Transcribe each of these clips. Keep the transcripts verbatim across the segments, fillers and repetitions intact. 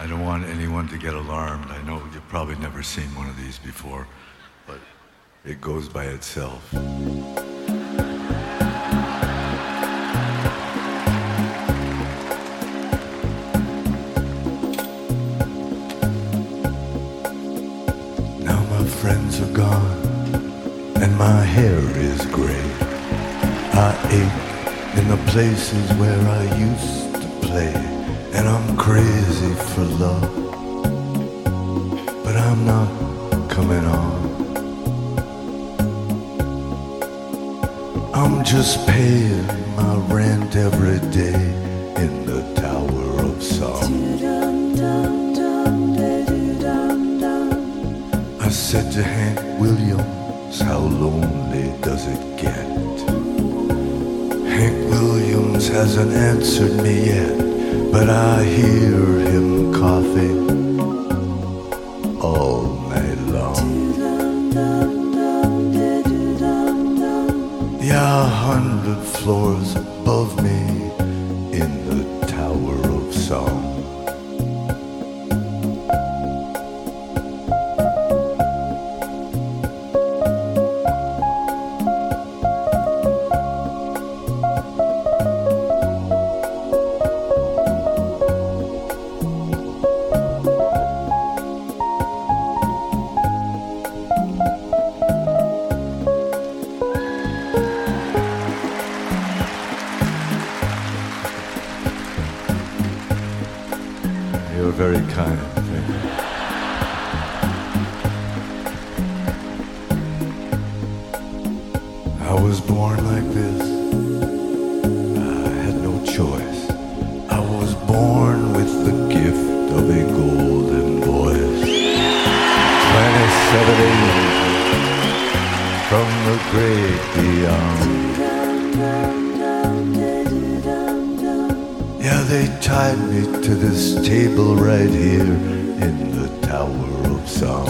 I don't want anyone to get alarmed. I know you've probably never seen one of these before, but it goes by itself. Now my friends are gone and my hair is gray. I ache in the places where I used to play, and I'm crazy for love, but I'm not coming on. I'm just paying my rent every day in the Tower of Song. I said to Hank Williams, how lonely does it get? Hank Williams hasn't answered me yet, but I hear him coughing all night long. Yeah, a hundred floors above me in the Tower of Song. You're very kind. Thank you. I was born like this. I had no choice. I was born with the gift of a golden voice. twenty-seven angels from the great beyond. Yeah, they tied me to this table right here in the Tower of Song.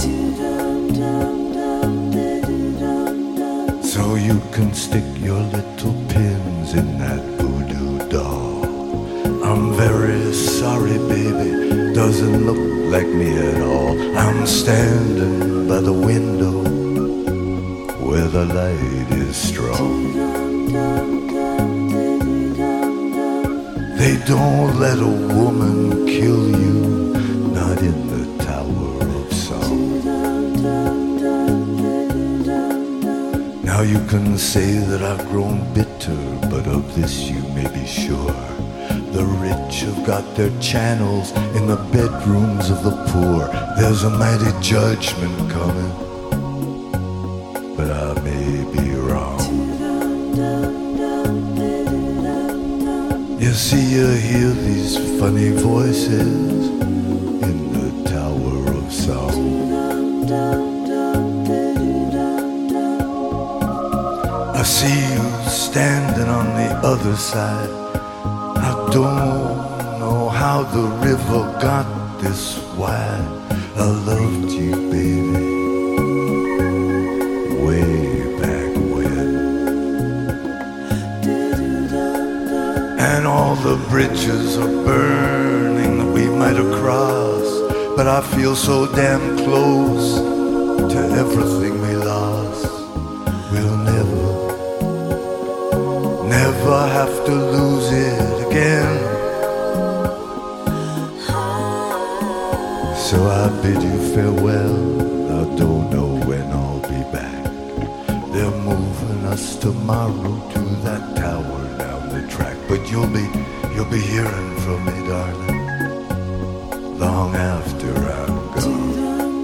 So you can stick your little pins in that voodoo doll. I'm very sorry, baby, doesn't look like me at all. I'm standing by the window where the light is strong. They don't let a woman kill you, not in the Tower of Song. Now you can say that I've grown bitter, but of this you may be sure. The rich have got their channels in the bedrooms of the poor. There's a mighty judgment coming, but I may be wrong. You see, you hear these funny voices in the Tower of Song. I see you standing on the other side. I don't know how the river got this wide. I loved you, baby, way back when. And all the bridges are burning that we might have crossed, but I feel so damn close to everything we lost. We'll never, never have to lose it again. So I bid you farewell. I don't know when I'll be back. They're moving us tomorrow to that tower down the track, but you'll be, you'll be hearing from me, darling, long after I'm gone.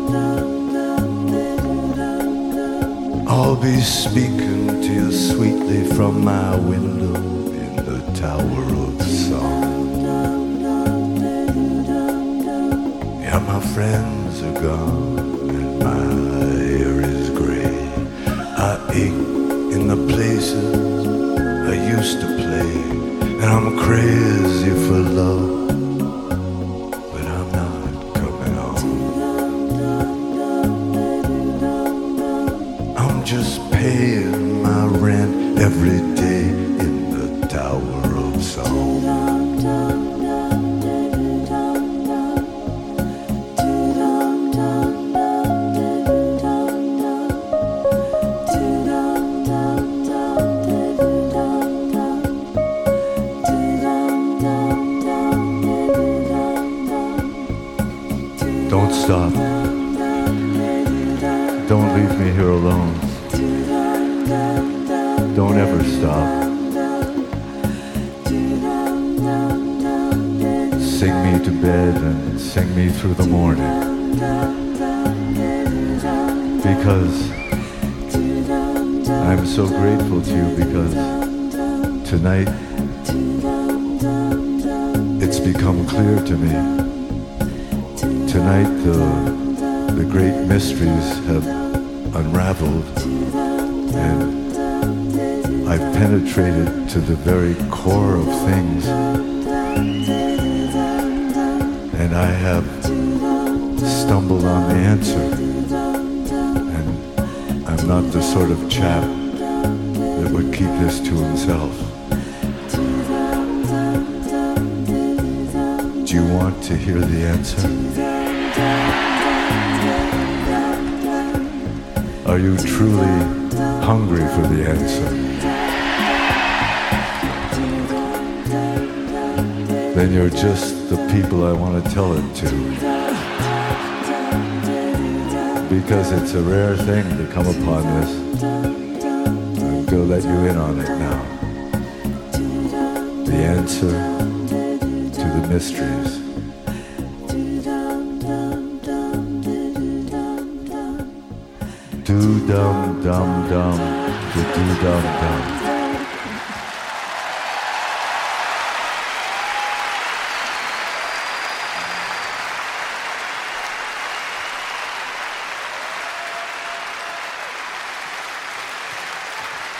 I'll be speaking to you sweetly from my window in the Tower of Song. Yeah, my friends are gone and my hair is gray. I ache in the places I used to play, and I'm crazy for love, but I'm not coming home. I'm just paying my rent every day in the Tower of Song. Don't stop. Don't leave me here alone. Don't ever stop. Sing me to bed and sing me through the morning. Because I'm so grateful to you, because tonight it's become clear to me. Tonight the, the great mysteries have unraveled, and I've penetrated to the very core of things, and I have stumbled on the answer. And I'm not the sort of chap that would keep this to himself. Do you want to hear the answer? Are you truly hungry for the answer? Then you're just the people I want to tell it to. Because it's a rare thing to come upon this. I'm going to let you in on it now. The answer to the mysteries. Do dum dum dum, do dum dum.